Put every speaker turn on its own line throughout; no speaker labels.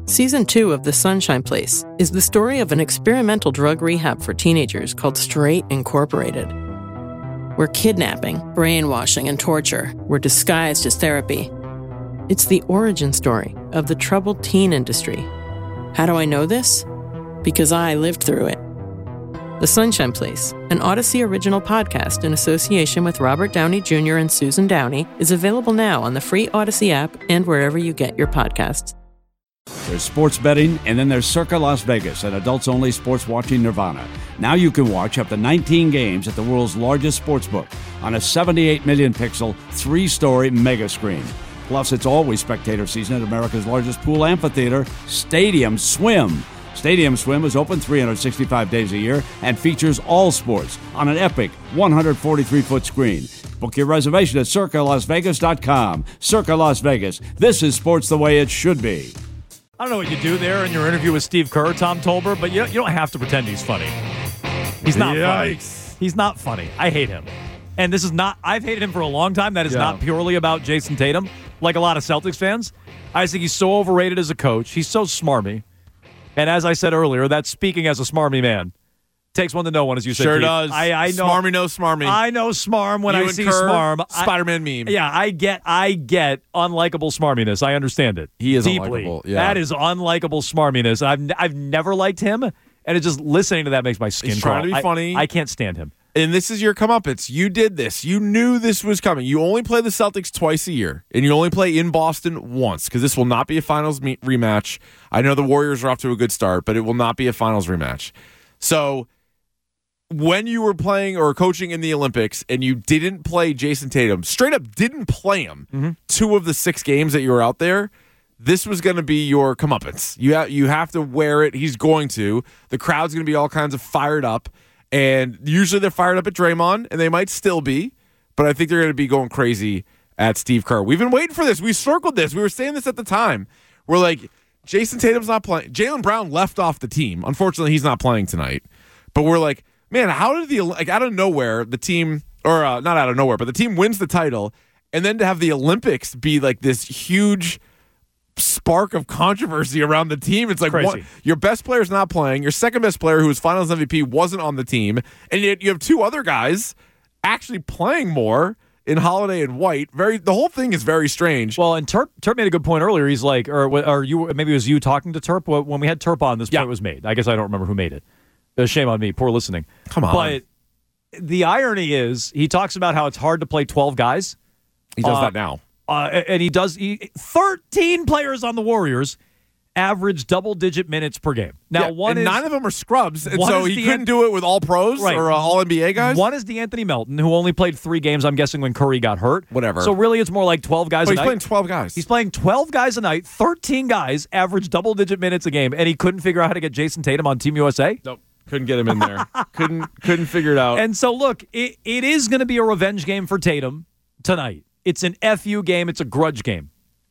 Season 2 of The Sunshine Place is the story of an experimental drug rehab for teenagers called Straight Incorporated, where kidnapping, brainwashing, and torture were disguised as therapy. It's the origin story of the troubled teen industry. How do I know this? Because I lived through it. The Sunshine Place, an Odyssey original podcast in association with Robert Downey Jr. and Susan Downey, is available now on the free Odyssey app and wherever you get your podcasts.
There's sports betting, and then there's Circa Las Vegas, an adults-only sports watching nirvana. Now you can watch up to 19 games at the world's largest sportsbook on a 78 million pixel, 3-story mega screen. Plus, it's always spectator season at America's largest pool amphitheater, Stadium Swim. Stadium Swim is open 365 days a year and features all sports on an epic 143-foot screen. Book your reservation at CircaLasVegas.com. Circa Las Vegas. This is sports the way it should be.
I don't know what you do there in your interview with Steve Kerr, Tom Tolbert, but you don't have to pretend he's funny. He's not funny. He's not funny. I hate him. And this is not, I've hated him for a long time. That is not purely about Jason Tatum, like a lot of Celtics fans. I just think he's so overrated as a coach. He's so smarmy. And as I said earlier, that's speaking as a smarmy man. Takes one to know one, as you said.
Sure
Keith.
does.
I know.
Smarmy knows smarmy.
I know smarm when I see
Kerr,
smarm.
Spider-Man meme.
Yeah, I get unlikable smarminess. I understand it.
He is
deeply.
unlikable. Yeah.
That is unlikable smarminess. I've never liked him, and it's just listening to that makes my skin
He's
crawl.
trying to be funny.
I can't stand him.
And this is your comeuppance. You did this. You knew this was coming. You only play the Celtics twice a year, and you only play in Boston once, because this will not be a finals rematch. I know the Warriors are off to a good start, but it will not be a finals rematch. So when you were playing or coaching in the Olympics and you didn't play Jason Tatum, straight up didn't play him 2 of the 6 games that you were out there, this was going to be your comeuppance. You have to wear it. He's going to. The crowd's going to be all kinds of fired up. And usually they're fired up at Draymond, and they might still be, but I think they're going to be going crazy at Steve Kerr. We've been waiting for this. We circled this. We were saying this at the time. We're like, Jason Tatum's not playing. Jaylen Brown left off the team. Unfortunately, he's not playing tonight. But we're like, man, how did out of nowhere, the team, or not out of nowhere, but the team wins the title, and then to have the Olympics be like this huge spark of controversy around the team. It's like your best player's not playing. Your second best player, who was Finals MVP, wasn't on the team, and yet you have 2 other guys actually playing more in Holiday and White. The whole thing is very strange.
Well, and Terp made a good point earlier. He's like, or you, maybe it was you talking to Terp when we had Terp on. This point was made. I guess I don't remember who made it. Shame on me. Poor listening.
Come on.
But the irony is, he talks about how it's hard to play 12 guys.
He does that now.
And he 13 players on the Warriors average double-digit minutes per game. Now,
and 9 of them are scrubs, and so he couldn't do it with all pros or all NBA guys?
One is DeAnthony Melton, who only played 3 games, I'm guessing, when Curry got hurt.
Whatever.
So really, it's more like 12 guys a night.
He's playing 12 guys.
He's playing 12 guys a night, 13 guys average double-digit minutes a game, and he couldn't figure out how to get Jason Tatum on Team USA?
Nope. Couldn't get him in there. couldn't figure it out.
And so, look, it is going to be a revenge game for Tatum tonight. It's an FU game. It's a grudge game. ...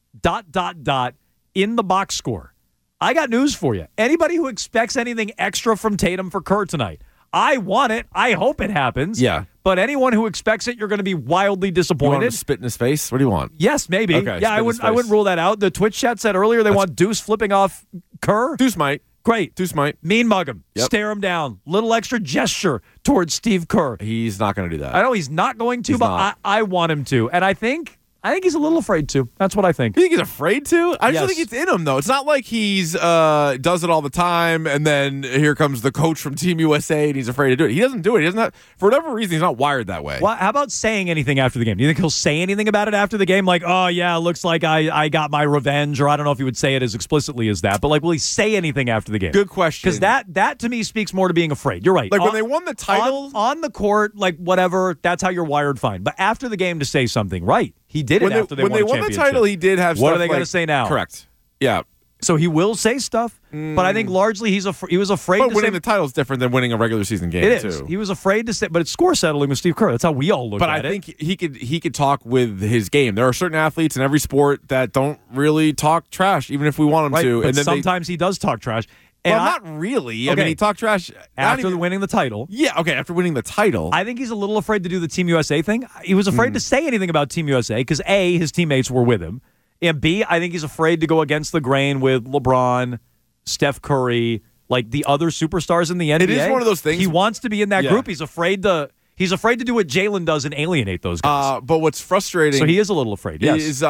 in the box score. I got news for you. Anybody who expects anything extra from Tatum for Kerr tonight, I want it. I hope it happens.
Yeah.
But anyone who expects it, you're going to be wildly disappointed.
You want him to spit in his face? What do you want?
Yes, maybe.
Okay,
yeah, I wouldn't rule that out. The Twitch chat said earlier they want Deuce flipping off Kerr.
Deuce might.
Great.
Deuce might.
Mean mug him.
Yep.
Stare him down. Little extra gesture towards Steve Kerr.
He's not going to do that.
I know he's not going to, but I want him to. And I think he's a little afraid to. That's what I think.
You think he's afraid to? I just think it's in him, though. It's not like he's does it all the time, and then here comes the coach from Team USA, and he's afraid to do it. He doesn't do it. He doesn't have, for whatever reason, he's not wired that way.
Well, how about saying anything after the game? Do you think he'll say anything about it after the game? Like, oh, yeah, looks like I got my revenge, or I don't know if he would say it as explicitly as that, but like, will he say anything after the game?
Good question.
Because that to me speaks more to being afraid. You're right.
Like when they won the title.
On the court, like whatever, that's how you're wired fine. But after the game to say something, right. He did it after they won the championship.
When they won the title, he did have stuff.
What are they going to say now?
Correct. Yeah.
So he will say stuff, but I think largely he was afraid to say.
But winning the title is different than winning a regular season game,
it is.
too.
He was afraid to say, but it's score settling with Steve Kerr. That's how we all look at it.
But I think he could talk with his game. There are certain athletes in every sport that don't really talk trash, even if we want them to.
But
and then
sometimes he does talk trash. And
well, not really.
Okay.
I mean, he talked trash
after winning the title.
Yeah, okay, after winning the title.
I think he's a little afraid to do the Team USA thing. He was afraid to say anything about Team USA because, A, his teammates were with him, And B, I think he's afraid to go against the grain with LeBron, Steph Curry, like the other superstars in the NBA.
It is one of those things.
He wants to be in that group. He's afraid to do what Jalen does and alienate those guys.
But what's frustrating...
So he is a little afraid, yes.
Is,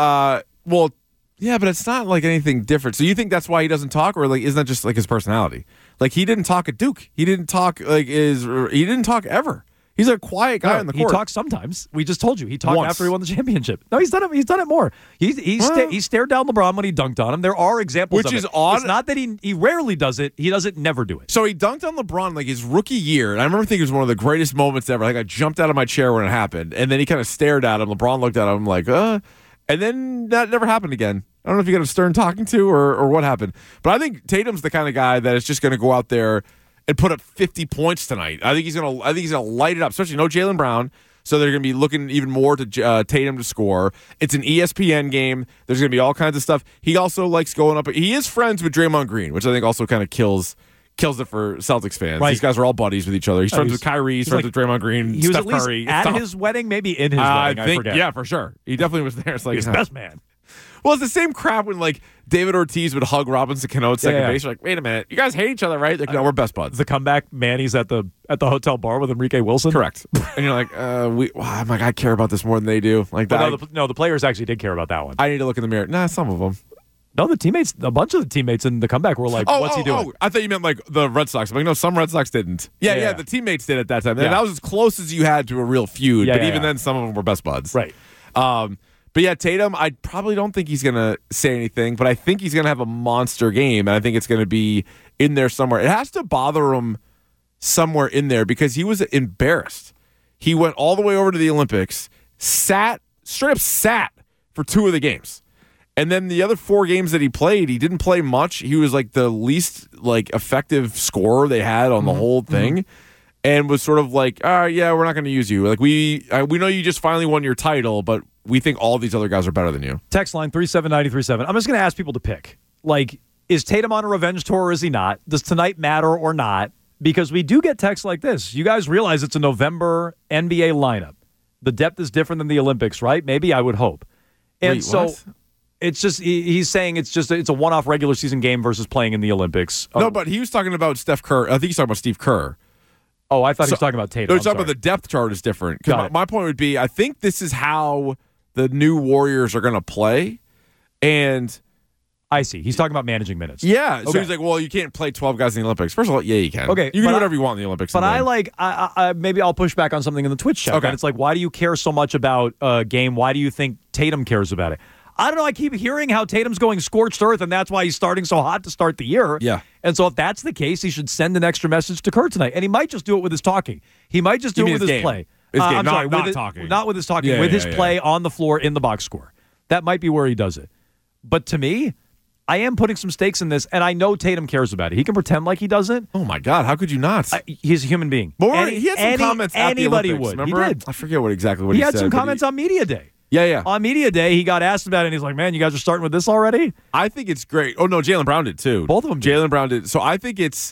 yeah, but it's not like anything different. So you think that's why he doesn't talk, or like isn't that just like his personality? Like he didn't talk at Duke. He didn't talk he didn't talk ever. He's a quiet guy on the court.
He talks sometimes. We just told you he talked after he won the championship. No, he's done it. He's done it more. He stared down LeBron when he dunked on him. There are examples,
which
of
is
it.
odd.
It's not that he rarely does it. He doesn't never do it.
So he dunked on LeBron like his rookie year, and I remember thinking it was one of the greatest moments ever. Like I jumped out of my chair when it happened, and then he kind of stared at him. LeBron looked at him like, and then that never happened again. I don't know if you got a stern talking to or what happened, but I think Tatum's the kind of guy that is just going to go out there and put up 50 points tonight. I think he's gonna light it up. Especially no Jaylen Brown, so they're gonna be looking even more to Tatum to score. It's an ESPN game. There's gonna be all kinds of stuff. He also likes going up. He is friends with Draymond Green, which I think also kind of kills it for Celtics fans. Right. These guys are all buddies with each other. He's friends with Kyrie. He's friends with Draymond Green.
He was
Steph
at least
Curry.
at his wedding, maybe in his wedding. I forget.
Yeah, for sure. He definitely was there. It's like
he's best man.
Well, it's the same crap when like David Ortiz would hug Robinson Cano at second base. You're like, wait a minute, you guys hate each other, right? Like, no, we're best buds.
The comeback Manny's at the hotel bar with Enrique Wilson.
Correct. And you're like, I'm like, I care about this more than they do. Like that.
No, the players actually did care about that one.
I need to look in the mirror. Nah, some of them.
No, a bunch of the teammates in the comeback were like, what's he doing?
I thought you meant like the Red Sox. I'm like, no, some Red Sox didn't. Yeah, the teammates did at that time. And that was as close as you had to a real feud. But even then, some of them were best buds.
Right.
But yeah, Tatum, I probably don't think he's going to say anything, but I think he's going to have a monster game, and I think it's going to be in there somewhere. It has to bother him somewhere in there because he was embarrassed. He went all the way over to the Olympics, straight up sat for 2 of the games. And then the other 4 games that he played, he didn't play much. He was like the least like effective scorer they had on the whole thing. And was sort of like, yeah, we're not going to use you. Like we know you just finally won your title, but we think all these other guys are better than you.
Text line 37937. I'm just going to ask people to pick. Like, is Tatum on a revenge tour or is he not? Does tonight matter or not? Because we do get texts like this. You guys realize it's a November NBA lineup. The depth is different than the Olympics, right? Maybe, I would hope. And
wait,
so
what?
It's just he's saying it's a one-off regular season game versus playing in the Olympics.
No, but he was talking about Steph Kerr. I think he's talking about Steve Kerr.
Oh, I thought he was talking about Tatum.
No, he's talking about the depth chart is different. My point would be, I think this is how the new Warriors are going to play. And
I see. He's talking about managing minutes.
Yeah.
Okay.
So he's like, well, you can't play 12 guys in the Olympics. First of all, yeah, you can.
Okay.
You can do whatever you want in the Olympics.
But I maybe I'll push back on something in the Twitch chat. Okay. And it's like, why do you care so much about a game? Why do you think Tatum cares about it? I don't know. I keep hearing how Tatum's going scorched earth, and that's why he's starting so hot to start the year.
Yeah.
And so if that's the case, he should send an extra message to Kerr tonight. And he might just do it with his talking. He might just do it with his play.
I'm sorry,
not
talking.
Not with his talking, with his play on the floor in the box score. That might be where he does it. But to me, I am putting some stakes in this, and I know Tatum cares about it. He can pretend like he doesn't.
Oh, my God. How could you not?
He's a human being.
He had some comments at the Olympics.
Would.
Remember?
He did.
I forget exactly what he said.
He had some comments on Media Day.
Yeah.
On Media Day, he got asked about it, and he's like, man, you guys are starting with this already?
I think it's great. Oh, no, Jaylen Brown did, too.
Both of them did.
Jaylen Brown did. So I think it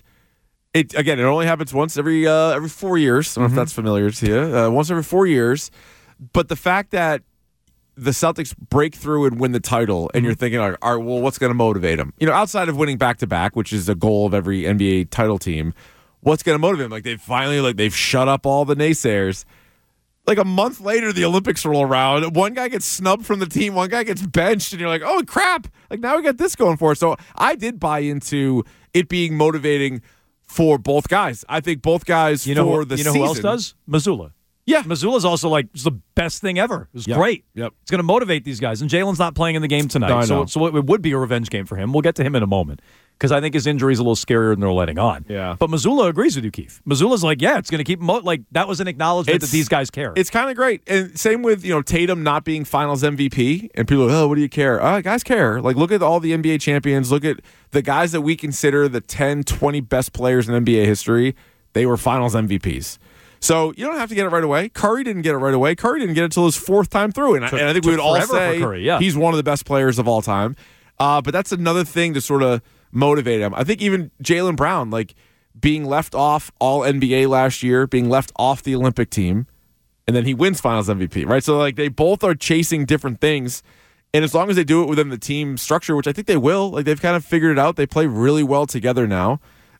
only happens once every 4 years. I don't know if that's familiar to you. Once every 4 years. But the fact that the Celtics break through and win the title, and you're thinking, all right, well, what's going to motivate them? You know, outside of winning back-to-back, which is a goal of every NBA title team, what's going to motivate them? Like, they've shut up all the naysayers. Like a month later, the Olympics roll around. One guy gets snubbed from the team. One guy gets benched. And you're like, oh, crap. Like, now we got this going for us. So I did buy into it being motivating for both guys. I think both guys
the
season.
You know who else does? Missoula.
Yeah.
Missoula's also like it's the best thing ever. It was great.
Yep.
It's going to motivate these guys. And Jalen's not playing in the game tonight. So it would be a revenge game for him. We'll get to him in a moment because I think his injury is a little scarier than they're letting on.
Yeah.
But Missoula agrees with you, Keith. Missoula's like, yeah, it's going to keep like that was an acknowledgement that these guys care.
It's kind of great. And same with, Tatum not being finals MVP and people are like, oh, what do you care? Guys care. Like, look at all the NBA champions. Look at the guys that we consider the 10, 20 best players in NBA history. They were finals MVPs. So you don't have to get it right away. Curry didn't get it right away. Curry didn't get it until his 4th time through. And I think we would all say he's one of the best players of all time. But that's another thing to sort of motivate him. I think even Jaylen Brown, like being left off all NBA last year, being left off the Olympic team, and then he wins finals MVP, right? So like they both are chasing different things And as long as they do it within the team structure, which I think they will, like they've kind of figured it out. They play really well together now.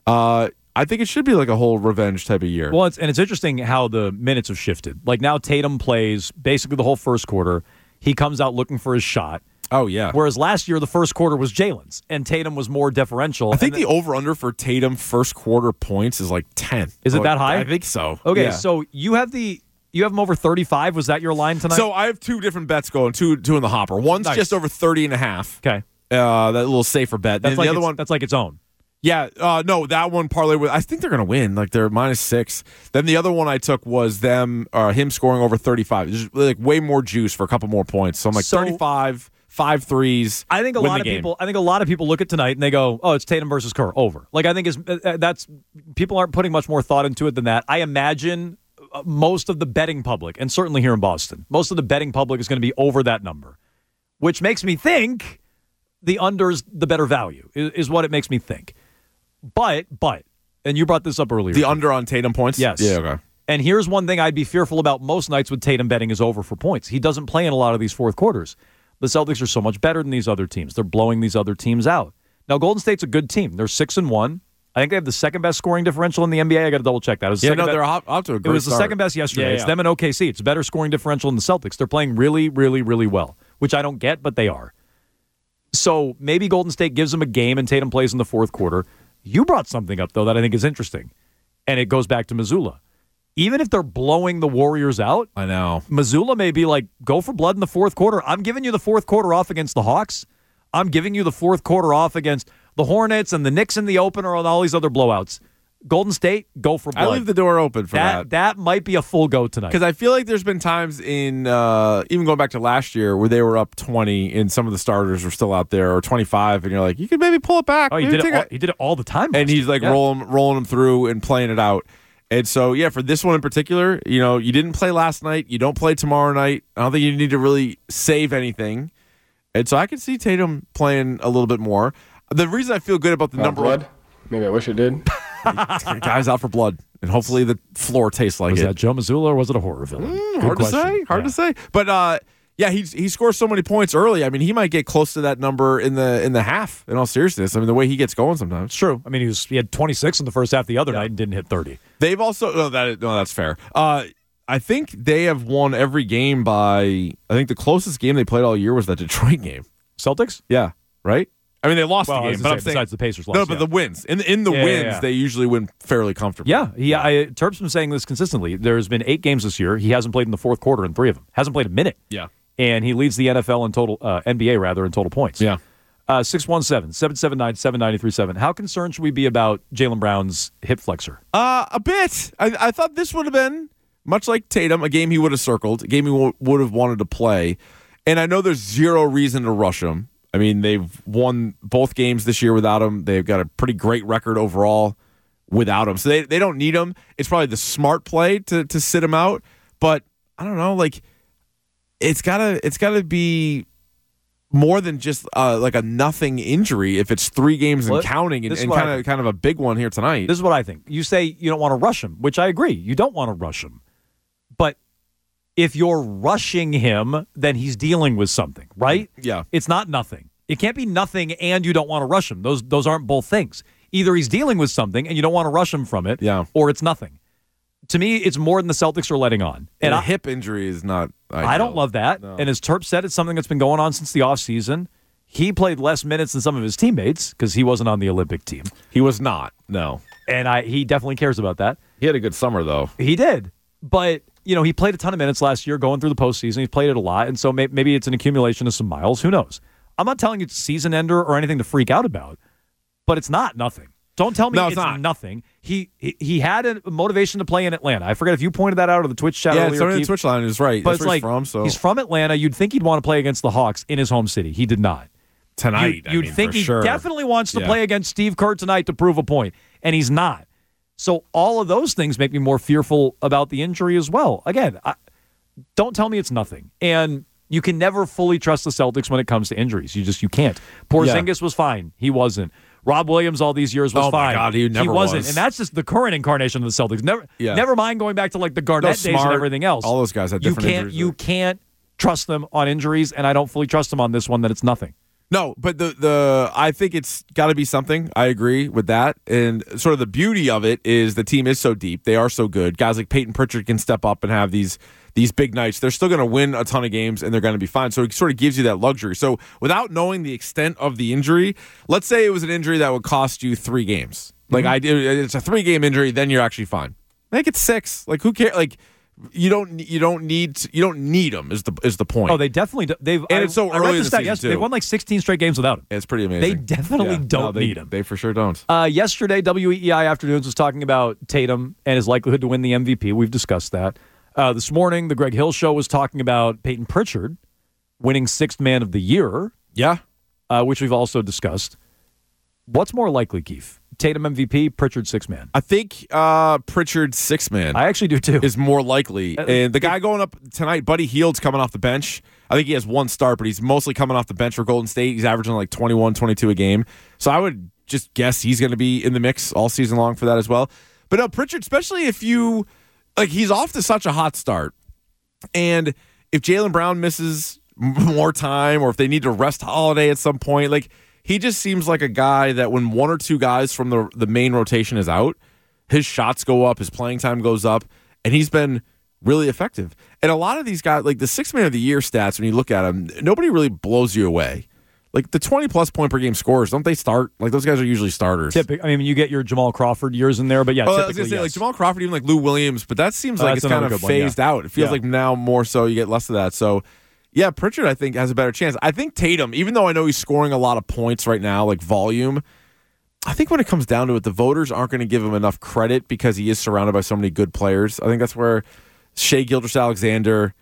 I think it should be like a whole revenge type of year.
Well, it's interesting how the minutes have shifted. Like now Tatum plays basically the whole first quarter. He comes out looking for his shot.
Oh, yeah.
Whereas last year, the first quarter was Jalen's, and Tatum was more deferential.
I think the over-under for Tatum first quarter points is like 10.
Is it that high?
I think so.
Okay,
yeah.
so you have him over 35. Was that your line tonight?
So I have two different bets going, two in the hopper. One's just over 30.5.
Okay.
That little safer bet.
That's
and
like
the other one,
that's like its own.
Yeah, no, that one parlay with. I think they're going to win. Like they're -6. Then the other one I took was him scoring over 35. There's like way more juice for a couple more points. So I'm like 35, 5 threes.
I think a lot of people look at tonight and they go, "Oh, it's Tatum versus Kerr over." Like I think that's people aren't putting much more thought into it than that. I imagine most of the betting public, and certainly here in Boston, most of the betting public is going to be over that number, which makes me think the under's the better value. Is what it makes me think. But, and you brought this up earlier.
The under on Tatum points?
Yes.
Yeah, okay.
And here's one thing I'd be fearful about most nights with Tatum betting is over for points. He doesn't play in a lot of these fourth quarters. The Celtics are so much better than these other teams. They're blowing these other teams out. Now, Golden State's a good team. They're 6-1. I think they have the second best scoring differential in the NBA. I got to double check that.
They're off to a great start.
It was the second best yesterday. It's them and OKC. It's a better scoring differential than the Celtics. They're playing really, really, really well, which I don't get, but they are. So maybe Golden State gives them a game and Tatum plays in the fourth quarter. You brought something up, though, that I think is interesting, and it goes back to Missoula. Even if they're blowing the Warriors out,
I know.
Missoula may be like, go for blood in the fourth quarter. I'm giving you the fourth quarter off against the Hawks. I'm giving you the fourth quarter off against the Hornets and the Knicks in the opener and all these other blowouts. Golden State, go for blood.
I leave the door open for that.
That might be a full go tonight.
Because I feel like there's been times in, even going back to last year, where they were up 20 and some of the starters were still out there, or 25, and you're like, you could maybe pull it back.
Oh, he did it all the time.
And he's like rolling them through and playing it out. And so, yeah, for this one in particular, you didn't play last night. You don't play tomorrow night. I don't think you need to really save anything. And so I can see Tatum playing a little bit more. The reason I feel good about the number
blood. Maybe I wish it did.
Guy's out for blood, and hopefully the floor tastes like
was
it.
Was that Joe Mazzulla or was it a horror villain?
Hard to say. But he scores so many points early. I mean, he might get close to that number in the half. In all seriousness, I mean, the way he gets going sometimes.
It's true. I mean, he had 26 in the first half the other night and didn't hit 30.
They've also that's fair. I think they have won every game by. I think the closest game they played all year was that Detroit game.
Celtics?
Yeah. Right. I mean, they lost the game, but I'm saying
besides the Pacers lost.
No, but the wins in the wins, they usually win fairly comfortably.
Yeah, Terp's been saying this consistently. There's been 8 games this year. He hasn't played in the fourth quarter in 3 of them. Hasn't played a minute.
Yeah,
and he leads the NFL in total NBA in total points.
Yeah,
617-779-7937. How concerned should we be about Jaylen Brown's hip flexor?
A bit. I thought this would have been much like Tatum, a game he would have circled, a game he would have wanted to play, and I know there's zero reason to rush him. I mean, they've won both games this year without him. They've got a pretty great record overall without him. So they don't need him. It's probably the smart play to sit him out. But I don't know, like it's gotta be more than just like a nothing injury if it's 3 games and counting and kind of a big one here tonight.
This is what I think. You say you don't want to rush him, which I agree. You don't want to rush him. But if you're rushing him, then he's dealing with something, right?
Yeah.
It's not nothing. It can't be nothing and you don't want to rush him. Those aren't both things. Either he's dealing with something and you don't want to rush him from it, or it's nothing. To me, it's more than the Celtics are letting on.
And a hip injury is not ideal.
I don't love that. No. And as Terp said, it's something that's been going on since the offseason. He played less minutes than some of his teammates because he wasn't on the Olympic team.
He was not, no.
And he definitely cares about that.
He had a good summer, though.
He did. But he played a ton of minutes last year going through the postseason. He's played it a lot, and so maybe it's an accumulation of some miles. Who knows? I'm not telling you it's a season ender or anything to freak out about, but it's not nothing. Don't tell me it's nothing. He had a motivation to play in Atlanta. I forget if you pointed that out or the Twitch chat earlier.
Yeah, somebody on the Twitch line is right.
But
that's where he's from. So
he's from Atlanta. You'd think he'd want to play against the Hawks in his home city. He did not.
Tonight,
You'd think he definitely wants to play against Steve Kerr tonight to prove a point, and he's not. So all of those things make me more fearful about the injury as well. Again, don't tell me it's nothing. And you can never fully trust the Celtics when it comes to injuries. You can't. Porzingis was fine. He wasn't. Rob Williams all these years was fine.
Oh, my God, he never
wasn't.
was.
And that's just the current incarnation of the Celtics. Never mind going back to like the Garnett days and everything else.
All those guys had different injuries.
You can't trust them on injuries, and I don't fully trust them on this one that it's nothing.
No, but the I think it's got to be something. I agree with that. And sort of the beauty of it is the team is so deep. They are so good. Guys like Peyton Pritchard can step up and have these big nights. They're still going to win a ton of games, and they're going to be fine. So it sort of gives you that luxury. So without knowing the extent of the injury, let's say it was an injury that would cost you 3 games. Like it's a 3-game injury, then you're actually fine. Make it 6. Like who cares? Like you don't need them is the point.
Oh, they definitely do.
It's so early in the season too.
They won like 16 straight games without him.
It's pretty amazing.
They definitely don't need him.
They for sure don't.
Yesterday, WEEI Afternoons was talking about Tatum and his likelihood to win the MVP. We've discussed that. This morning, the Greg Hill Show was talking about Peyton Pritchard winning 6th Man of the Year.
Yeah.
Which we've also discussed. What's more likely, Keith? Tatum MVP, Pritchard 6th Man.
I think Pritchard 6th Man.
I actually do too.
Is more likely. And the guy going up tonight, Buddy Hield's coming off the bench. I think he has 1 start, but he's mostly coming off the bench for Golden State. He's averaging like 21, 22 a game. So I would just guess he's going to be in the mix all season long for that as well. But no, Pritchard, especially if you he's off to such a hot start, and if Jaylen Brown misses more time, or if they need to rest Holiday at some point, he just seems like a guy that when 1 or 2 guys from the main rotation is out, his shots go up, his playing time goes up, and he's been really effective. And a lot of these guys, like the 6th Man of the Year stats, when you look at them, nobody really blows you away. Like the 20-plus point per game scorers, don't they start? Like those guys are usually starters.
You get your Jamal Crawford years in there, but yeah,
I was gonna say,
yes.
Like Jamal Crawford, even like Lou Williams, but that seems like it's kind of phased out. It feels like now more so you get less of that. So, yeah, Pritchard, I think, has a better chance. I think Tatum, even though I know he's scoring a lot of points right now, like volume, I think when it comes down to it, the voters aren't going to give him enough credit because he is surrounded by so many good players. I think that's where Shai Gilgeous-Alexander,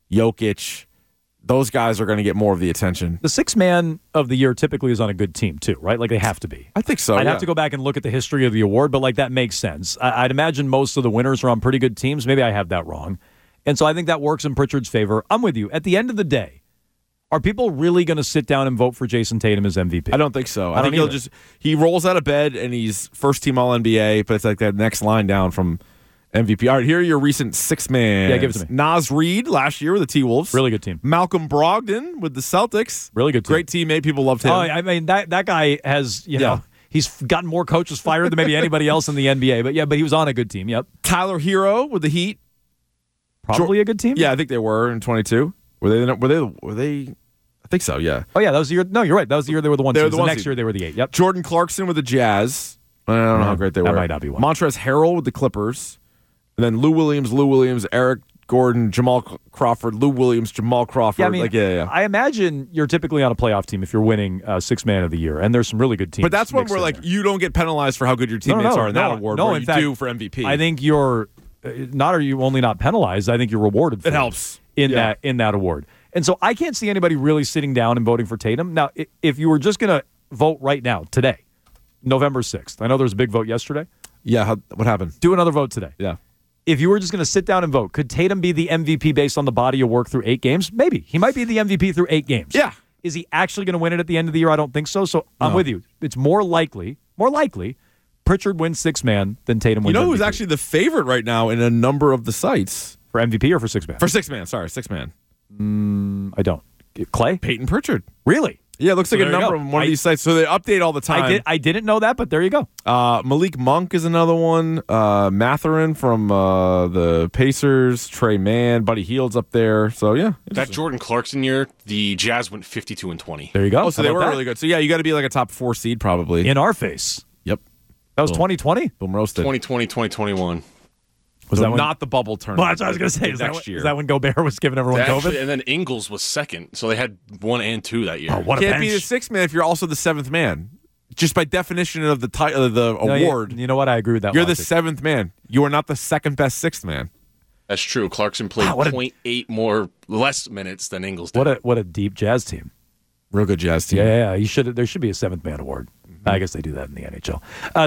Jokic, those guys are going to get more of the attention.
The 6th Man of the Year typically is on a good team, too, right? Like, they have to be.
I think so,
I'd have to go back and look at the history of the award, but, that makes sense. I'd imagine most of the winners are on pretty good teams. Maybe I have that wrong. And so I think that works in Pritchard's favor. I'm with you. At the end of the day, are people really going to sit down and vote for Jason Tatum as MVP?
I don't think so. I think he rolls out of bed and he's first-team All-NBA, but it's like that next line down from MVP. All right, here are your recent 6th Man.
Yeah, give it to me.
Naz Reid last year with the T-Wolves.
Really good team.
Malcolm Brogdon with the Celtics.
Really good team.
Great teammate. People loved him.
Oh, I mean, that guy has, he's gotten more coaches fired than maybe anybody else in the NBA. But he was on a good team, yep.
Tyler Hero with the Heat.
Probably a good team?
Yeah, I think they were in 22. Were they? I think so, yeah.
Oh, yeah, that was the year. No, you're right. That was the year they were the 1 seed. The next
seed.
year they were the 8. Yep.
Jordan Clarkson with the Jazz. I don't know how great they were.
That might not be one.
Montrezl Harrell with the Clippers. And then Lou Williams, Eric Gordon, Jamal Crawford, Lou Williams, Jamal Crawford.
Yeah, I imagine you're typically on a playoff team if you're winning 6th Man of the Year, and there's some really good teams.
But that's when we're you don't get penalized for how good your teammates are in that award.
No,
where
in
you
fact,
do for MVP.
I think you're are you only not penalized. I think you're rewarded for
it. Helps
in that award. And so I can't see anybody really sitting down and voting for Tatum. Now, if you were just going to vote right now, today, November 6th, I know there was a big vote yesterday.
Yeah, what happened?
Do another vote today.
Yeah.
If you were just going to sit down and vote, could Tatum be the MVP based on the body of work through 8 games? Maybe. He might be the MVP through 8 games.
Yeah.
Is he actually going to win it at the end of the year? I don't think so. So I'm with you. It's more likely, Pritchard wins 6th Man than Tatum wins MVP.
You know who's actually the favorite right now in a number of the sites?
For MVP or for 6th Man?
For 6th Man, sorry, 6th Man.
I don't. Clay?
Peyton Pritchard.
Really?
Yeah, it looks like a number of one of these sites. So they update all the time.
I didn't know that, but there you go.
Malik Monk is another one. Mathurin from the Pacers. Trey Mann. Buddy Hield's up there. So, yeah.
That Jordan Clarkson year, the Jazz went 52-20.
There you go.
Oh, so they were really good. So, yeah, you got to be like a top 4 seed probably.
In our face.
Yep.
That was 2020?
Boom roasted.
2020, 2021.
Was that not the bubble tournament?
Well, that's what I was going to say. Is that when Gobert was giving everyone COVID?
And then Ingles was second, so they had 1 and 2 that year.
Oh, what a
Can't
bench.
be the 6th man if you're also the 7th man. Just by definition of the title of the award.
You know what? I agree with that.
You're
logic.
the 7th man. You are not the second best 6th man.
That's true. Clarkson played 0.8 less minutes than Ingles did.
What a deep Jazz team.
Real good Jazz team.
Yeah. There should be a 7th man award. I guess they do that in the NHL.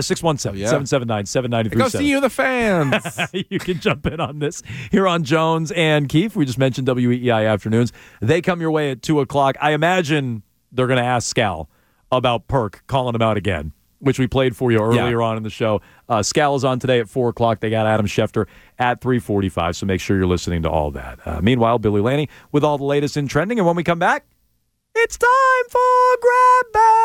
617-779-7937.
Go see you, the fans.
You can jump in on this here on Jones and Keefe. We just mentioned WEEI Afternoons. They come your way at 2 o'clock. I imagine they're going to ask Scal about Perk calling him out again. which we played for you earlier on in the show. Scala's on today at 4 o'clock. They got Adam Schefter at 3:45, so make sure you're listening to all that. Meanwhile, Billy Lanny with all the latest in trending, and when we come back, it's time for Grab Bag.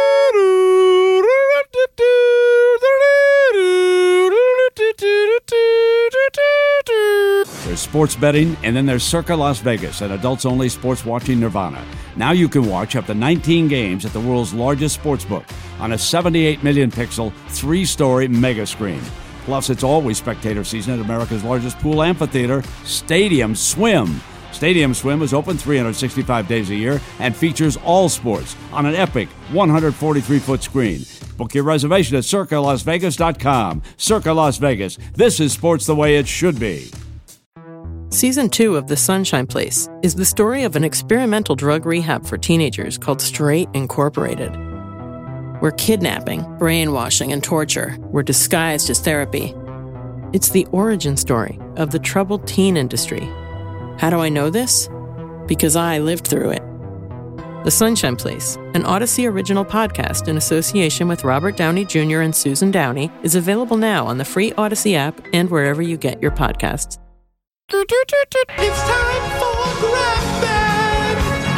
There's sports betting, and then there's Circa Las Vegas, an adults-only sports watching nirvana. Now you can watch up to 19 games at the world's largest sportsbook on a 78 million pixel, 3-story mega screen. Plus, it's always spectator season at America's largest pool amphitheater, Stadium Swim. Stadium Swim is open 365 days a year and features all sports on an epic 143-foot screen. Book your reservation at CircaLasVegas.com. Circa Las Vegas. This is sports the way it should be.
Season 2 of The Sunshine Place is the story of an experimental drug rehab for teenagers called Straight Incorporated, where kidnapping, brainwashing, and torture were disguised as therapy. It's the origin story of the troubled teen industry. How do I know this? Because I lived through it. The Sunshine Place, an Odyssey original podcast in association with Robert Downey Jr. and Susan Downey, is available now on the free Odyssey app and wherever you get your podcasts.
It's time for Grab Bag.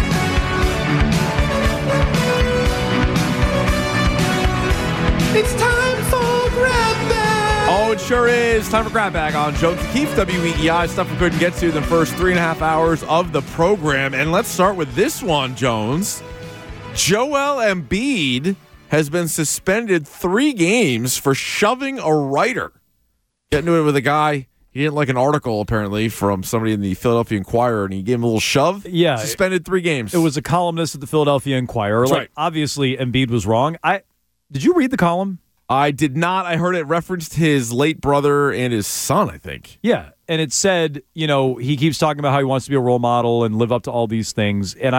It's time for Grab Bag.
Oh, it sure is. Time for Grab Bag on Jones and Keefe, WEEI. Stuff we couldn't get to the first 3.5 hours of the program. And let's start with this one, Jones. Joel Embiid has been suspended 3 games for shoving a writer. Getting to it with a guy. He didn't like an article, apparently, from somebody in the Philadelphia Inquirer, and he gave him a little shove.
Yeah.
Suspended 3 games.
It was a columnist at the Philadelphia Inquirer.
That's right.
Obviously, Embiid was wrong. Did you read the column?
I did not. I heard it referenced his late brother and his son, I think.
Yeah, and it said, he keeps talking about how he wants to be a role model and live up to all these things. And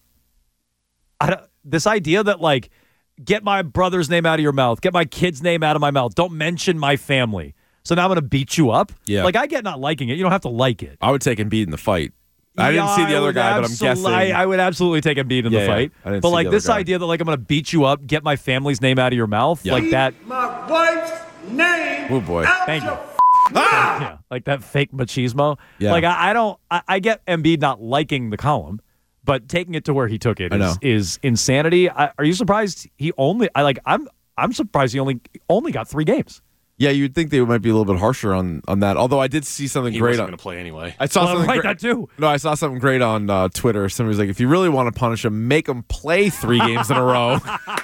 I this idea that, like, get my brother's name out of your mouth, get my kid's name out of my mouth, don't mention my family. So now I'm going to beat you up?
Yeah.
Like, I get not liking it. You don't have to like it.
I would take Embiid in the fight. I didn't see the other guy, but I'm guessing.
I would absolutely take Embiid in the fight. But, like, this idea that, like, I'm going to beat you up, get my family's name out of your mouth, like that.
My wife's name.
Oh, boy.
Thank you. Yeah, like that fake machismo.
Yeah.
Like, I get Embiid not liking the column, but taking it to where he took it is insanity. Are you surprised I'm surprised he only got 3 games.
Yeah, you'd think they might be a little bit harsher on that. Although I did see something
He
great
wasn't
on.
going to play anyway.
I saw something
right,
great.
that too.
No, I saw something great on Twitter. Somebody was like, "If you really want to punish him, make him play 3 games in a row."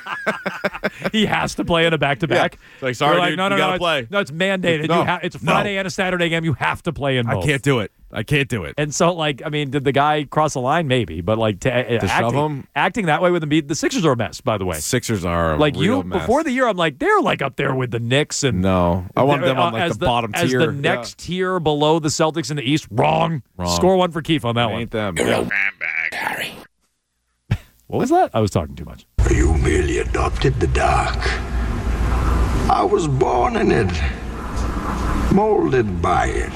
He has to play in a back-to-back.
Yeah. It's like, sorry, dude,
no,
you gotta
it's,
play.
No, it's mandated.
No.
It's a Friday and a Saturday game. You have to play in both.
I can't do it.
And so, like, I mean, did the guy cross the line? Maybe, but like
shove him?
acting that way with Embiid, the Sixers are a mess. By the way,
Sixers are
like
real mess.
before the year. I'm like, they're like up there with the Knicks and
no. I want them on like the bottom tier.
as the next tier below the Celtics in the East. Wrong. Score one for Keefe on that one.
Ain't them.
Harry.
What was that? I was talking too much.
You merely adopted the dark. I was born in it, molded by it.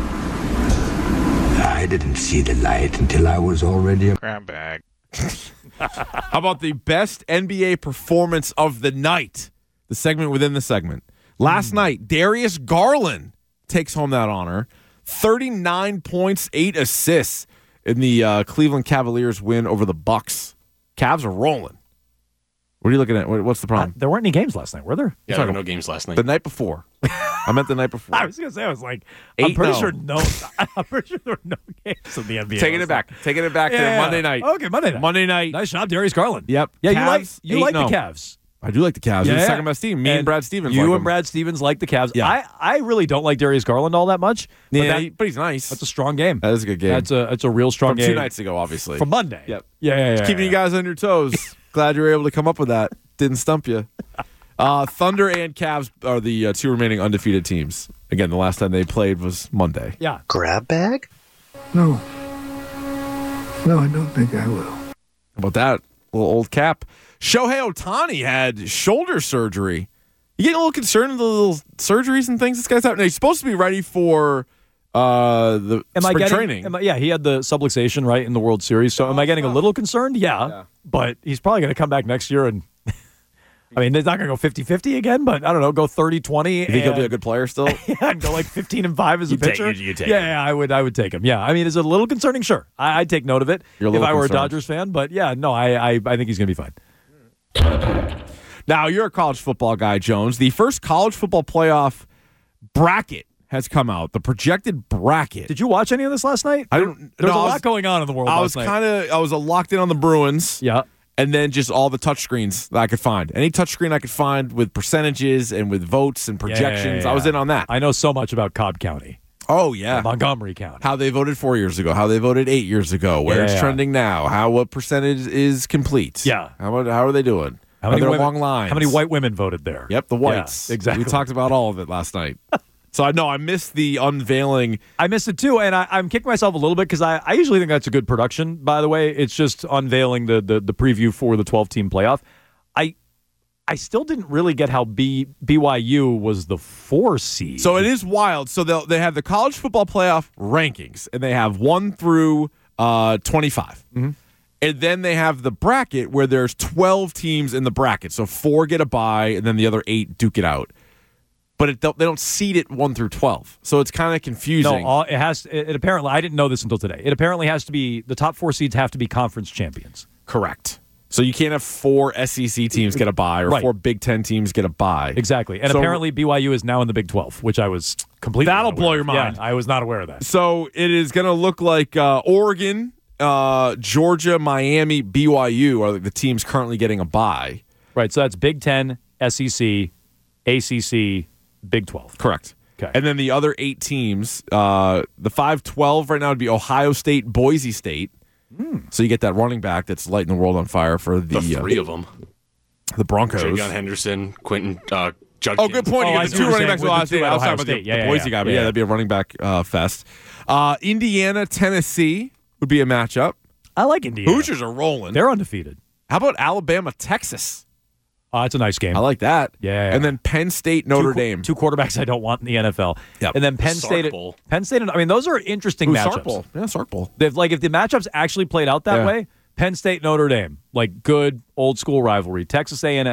I didn't see the light until I was already a
Grab bag.
How about the best NBA performance of the night? The segment within the segment. Last night, Darius Garland takes home that honor. 39 points, 8 assists in the Cleveland Cavaliers win over the Bucks. Cavs are rolling. What are you looking at? What's the problem?
There weren't any games last night, were there?
Yeah, there were no games last night.
The night before. I meant the night before.
I was going to say, I'm pretty sure there were no games in the NBA.
Taking it back. Taking it back to Monday night.
Okay, Monday night.
Monday night.
Nice job, Darius Garland.
Yep.
Yeah,
Cavs,
you like the
8-0.
Cavs.
I do like the Cavs. They're the second best team. Me and Brad Stevens.
You
like
and
them.
Brad Stevens like the Cavs.
Yeah.
I really don't like Darius Garland all that much. But
Yeah, but he's nice.
that's a strong game.
That is a good game.
That's a real strong
From
game.
2 nights ago, obviously.
From Monday.
Yep.
Yeah.
Keeping you guys on your toes. Glad you were able to come up with that. Didn't stump you. Thunder and Cavs are the 2 remaining undefeated teams. Again, the last time they played was Monday.
Yeah.
Grab bag?
No. No, I don't think I will.
How about that? Little old cap. Shohei Ohtani had shoulder surgery. You getting a little concerned with the little surgeries and things this guy's having? He's supposed to be ready for the spring training.
He had the subluxation, right, in the World Series. So am I getting a little concerned? Yeah. But he's probably going to come back next year and I mean, it's not going to go 50-50 again, but I don't know, go 30-20.
You think he'll be a good player still?
Yeah, and go like 15-5 as a pitcher.
You take
yeah, I would take him. Yeah, I mean, is it a little concerning? Sure, I'd take note of it if I were a Dodgers fan. But yeah, no, I think he's going to be fine.
Now, you're a college football guy, Jones. The first college football playoff bracket has come out. The projected bracket.
Did you watch any of this last night? There's a lot going on in the world.
I was locked in on the Bruins.
Yeah.
And then just all the touchscreens that I could find. Any touchscreen I could find with percentages and with votes and projections.
Yeah.
I was in on that.
I know so much about Cobb County.
Oh, yeah.
Montgomery County.
How they voted 4 years ago. How they voted 8 years ago. Where it's trending now. What percentage is complete.
Yeah.
How are they doing?
How many
long lines?
How many white women voted there?
Yep, the whites.
Yeah, exactly.
We talked about all of it last night. So I missed the unveiling.
I missed it too, and I'm kicking myself a little bit because I usually think that's a good production. By the way, it's just unveiling the preview for the 12-team playoff. I still didn't really get how BYU was the 4 seed.
So it is wild. So they have the college football playoff rankings, and they have 1 through 25.
Mm-hmm.
And then they have the bracket where there's 12 teams in the bracket. So 4 get a bye, and then the other 8 duke it out. But they don't seed it 1 through 12, so it's kind of confusing.
No, it apparently, I didn't know this until today. It apparently has to be, the top 4 seeds have to be conference champions.
Correct. So you can't have 4 SEC teams get a bye or 4 Big Ten teams get a bye.
Exactly. And apparently BYU is now in the Big 12, which I was completely
That'll
unaware
blow your
of.
mind.
Yeah, I was not aware of that.
So it is going to look like Oregon, Georgia, Miami, BYU are the teams currently getting a bye.
Right, so that's Big 10, SEC, ACC, Big 12.
Correct.
Okay.
And then the other 8 teams, the 5-12 right now would be Ohio State, Boise State. So you get that running back that's lighting the world on fire for the
3 of them.
The Broncos.
Jagon Henderson, Quentin Judkins.
Oh, good point. You got the 2 running backs with Ohio State. I was talking about the Boise guy, but yeah, that'd be a running back fest. Indiana, Tennessee would be a matchup.
I like Indiana.
Hoosiers are rolling.
They're undefeated.
How about Alabama, Texas?
It's a nice game.
I like that.
Yeah.
And then Penn State, Notre Dame.
2 quarterbacks I don't want in the NFL.
Yep.
And then Penn State. I mean, those are interesting matchups.
Sark Bowl. Yeah, Sark Bowl.
If the matchups actually played out that way, Penn State, Notre Dame, like good old school rivalry. Texas and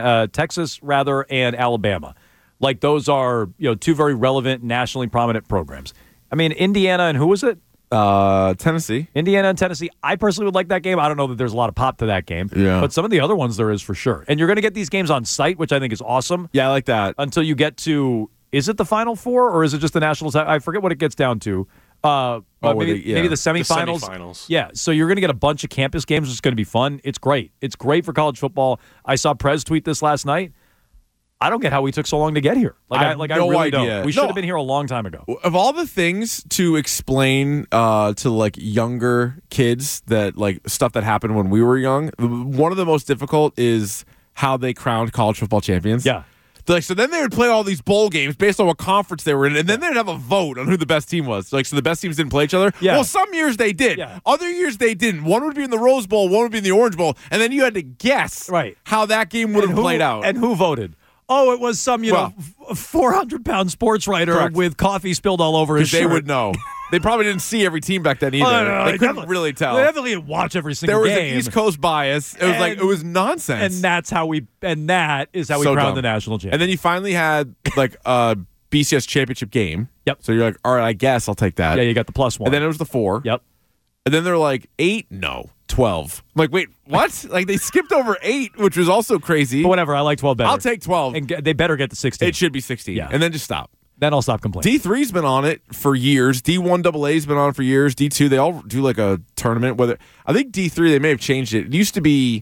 Alabama, like those are 2 very relevant, nationally prominent programs. I mean, Indiana and who was it?
Tennessee.
Indiana and Tennessee. I personally would like that game. I don't know that there's a lot of pop to that game.
Yeah.
But some of the other ones there is for sure. And you're going to get these games on site, which I think is awesome.
Yeah, I like that.
Until you get to, is it the Final Four or is it just the national? I forget what it gets down to. Maybe the semifinals.
The semifinals.
Yeah. So you're going to get a bunch of campus games. It's going to be fun. It's great. It's great for college football. I saw Prez tweet this last night. I don't get how we took so long to get here. I really
idea.
don't. We should have been here a long time ago.
Of all the things to explain to like younger kids that like stuff that happened when we were young, one of the most difficult is how they crowned college football champions.
Yeah.
So then they would play all these bowl games based on what conference they were in, and then they'd have a vote on who the best team was. So the best teams didn't play each other.
Yeah.
Well, some years they did.
Yeah.
Other years they didn't. One would be in the Rose Bowl, one would be in the Orange Bowl, and then you had to guess how that game would have played out.
And who voted? Oh, it was some 400-pound sports writer with coffee spilled all over his shirt.
They would know. They probably didn't see every team back then either.
No,
they couldn't really tell.
They definitely didn't watch every single game.
There was an East Coast bias. It was nonsense.
And that is how we crowned the national champion.
And then you finally had like a BCS championship game.
Yep.
So you're like, all right, I guess I'll take that.
Yeah, you got the +1.
And then it was the 4.
Yep.
And then they're like 8? No. 12. I'm like, wait, what? Like they skipped over 8, which was also crazy.
But whatever, I like 12 better.
I'll take 12.
And they better get the 16.
It should be 16.
Yeah.
And then just stop.
Then I'll stop complaining.
D3's been on it for years. D1AA's been on it for years. D2, they all do like a tournament. I think D3, they may have changed it. It used to be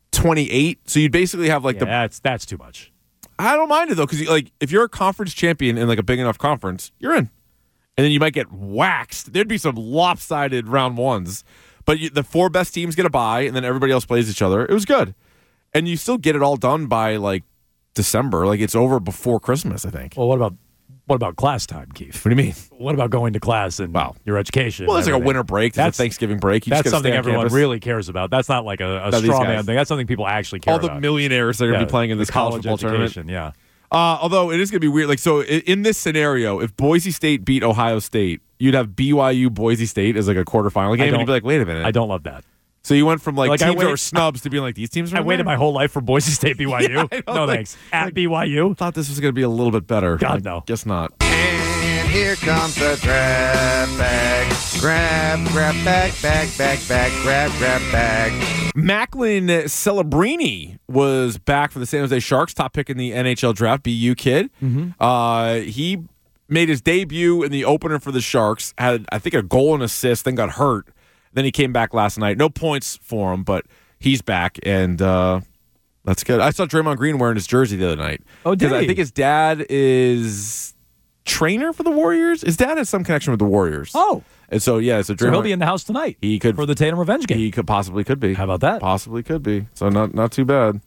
28, so you'd basically have like
that's too much.
I don't mind it though, because like if you're a conference champion in like a big enough conference, you're in. And then you might get waxed. There'd be some lopsided round ones. But the 4 best teams get a bye, and then everybody else plays each other. It was good. And you still get it all done by, like, December. Like, it's over before Christmas, I think.
Well, what about class time, Keith?
What do you mean?
What about going to class and your education?
Well, there's like a winter break. There's a Thanksgiving break.
That's something everyone really cares about. That's not like a straw man thing. That's something people actually care about.
All the millionaires that are going to be playing in this college football tournament.
Yeah.
Although it is going to be weird. Like, so in this scenario, if Boise State beat Ohio State, you'd have BYU Boise State as like a quarterfinal game, and you'd be like, wait a minute.
I don't love that.
So you went from
Like,
teams that were snubs to being like, these teams are
I waited my whole life for Boise State BYU.
Yeah, I know,
no
like-
thanks. At BYU.
thought this was going to be a little bit better.
God,
I
no.
Guess not.
And here comes the grab bag. Grab bag, grab bag.
Macklin Celebrini was back for the San Jose Sharks, top pick in the NHL draft, BU kid. He made his debut in the opener for the Sharks, had, I think, a goal and assist, then got hurt. Then he came back last night. No points for him, but he's back, and that's good. I saw Draymond Green wearing his jersey the other night.
Oh, did
I
he?
think his dad is trainer for the Warriors. His dad has some connection with the Warriors.
Oh.
And so, yeah, so
So he'll
Draymond,
be in the house tonight.
He could-
for the Tatum revenge game.
he could be.
How about that?
Possibly could be. So not too bad.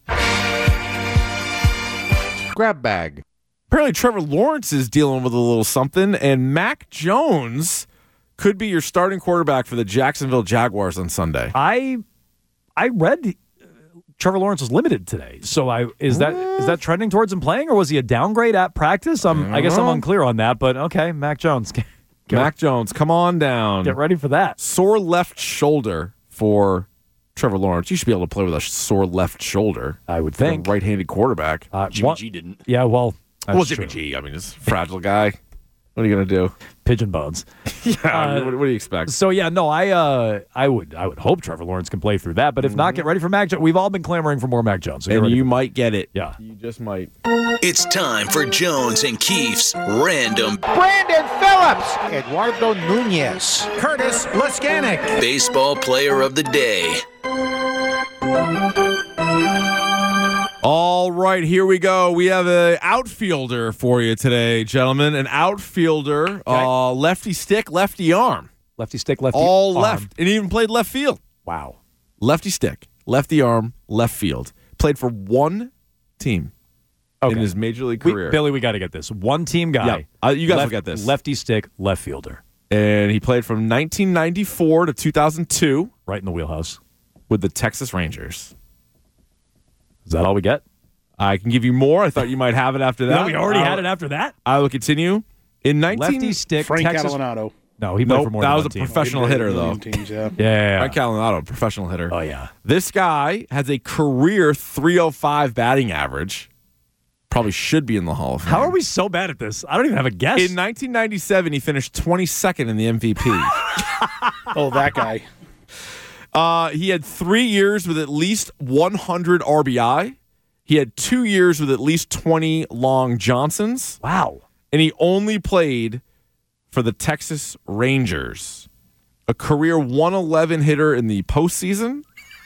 Grab bag.
Apparently, Trevor Lawrence is dealing with a little something, and Mac Jones could be your starting quarterback for the Jacksonville Jaguars on Sunday.
I read Trevor Lawrence was limited today. So is that trending towards him playing, or was he a downgrade at practice? I guess I'm unclear on that, but okay, Mac Jones.
Mac Jones, come on down.
Get ready for that.
Sore left shoulder for Trevor Lawrence. You should be able to play with a sore left shoulder.
I would
For a
think.
right-handed quarterback.
Jimmy G didn't.
Yeah, well, that's
Well,
true.
Jimmy G. I mean, he's a fragile guy. What are you going to do?
Pigeon bones.
Yeah, what do you expect?
So yeah, no, I would hope Trevor Lawrence can play through that, but if not, get ready for Mac Jones. We've all been clamoring for more Mac Jones. So get
And
ready
you
for
might get it.
Yeah.
You just might.
It's time for Jones and Keefe's Random
Brandon Phillips. Eduardo Nunez.
Curtis Laskanik.
Baseball Player of the Day.
All right, here we go. We have an outfielder for you today, gentlemen. An outfielder, lefty stick, lefty arm.
lefty stick, lefty
All
arm.
left. And he even played left field.
Wow.
Lefty stick, lefty arm, left field. Played for one team in his major league career.
Billy, we got to get this. One team guy.
Yeah, you guys will get this.
Lefty stick, left fielder.
And he played from 1994 to 2002
Right in the wheelhouse.
with the Texas Rangers.
Is that all we get?
I can give you more. I thought you might have it after that.
No, we already had it after that.
I will continue. In 19...
Lefty stick,
Frank
Texas.
Catalanato.
No, he played
Nope,
for more
that
than
was
one
a
team.
professional hitter, though.
Teams, yeah.
Yeah.
Frank Catalanato, professional hitter.
Oh, yeah.
This guy has a career 305 batting average. Probably should be in the Hall of Fame.
How are we so bad at this? I don't even have a guess.
In 1997, he finished 22nd in the MVP.
Oh, that guy.
He had 3 years with at least 100 RBI. He had 2 years with at least 20 Long Johnsons.
Wow.
And he only played for the Texas Rangers. A career 111 hitter in the postseason.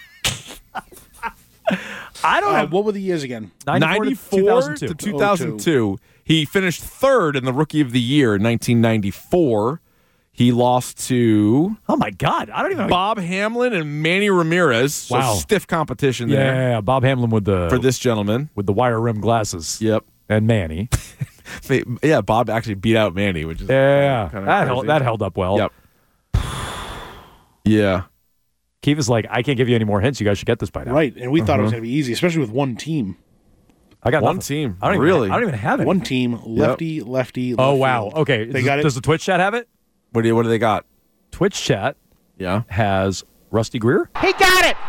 I don't have.
What were the years again?
94 to 2002. He finished third in the Rookie of the Year in 1994. He lost to
Oh, my God. I don't even have
Bob Hamlin and Manny Ramirez. So
Wow.
stiff competition there
Yeah, Bob Hamlin with the
for this gentleman.
with the wire rim glasses.
Yep.
And Manny.
Yeah, Bob actually beat out Manny, which is
Yeah.
kinda
That
crazy.
held up well.
Yep. Yeah.
Keith is like, I can't give you any more hints. You guys should get this by now.
Right, and we thought it was going to be easy, especially with one team.
I got
One
nothing.
team.
I don't
Really?
I don't even have it.
One team, lefty, lefty,
Oh,
left
wow.
field.
Okay.
They got it.
Does the Twitch chat have it?
What do they got?
Twitch chat
Yeah.
has Rusty Greer.
He got it.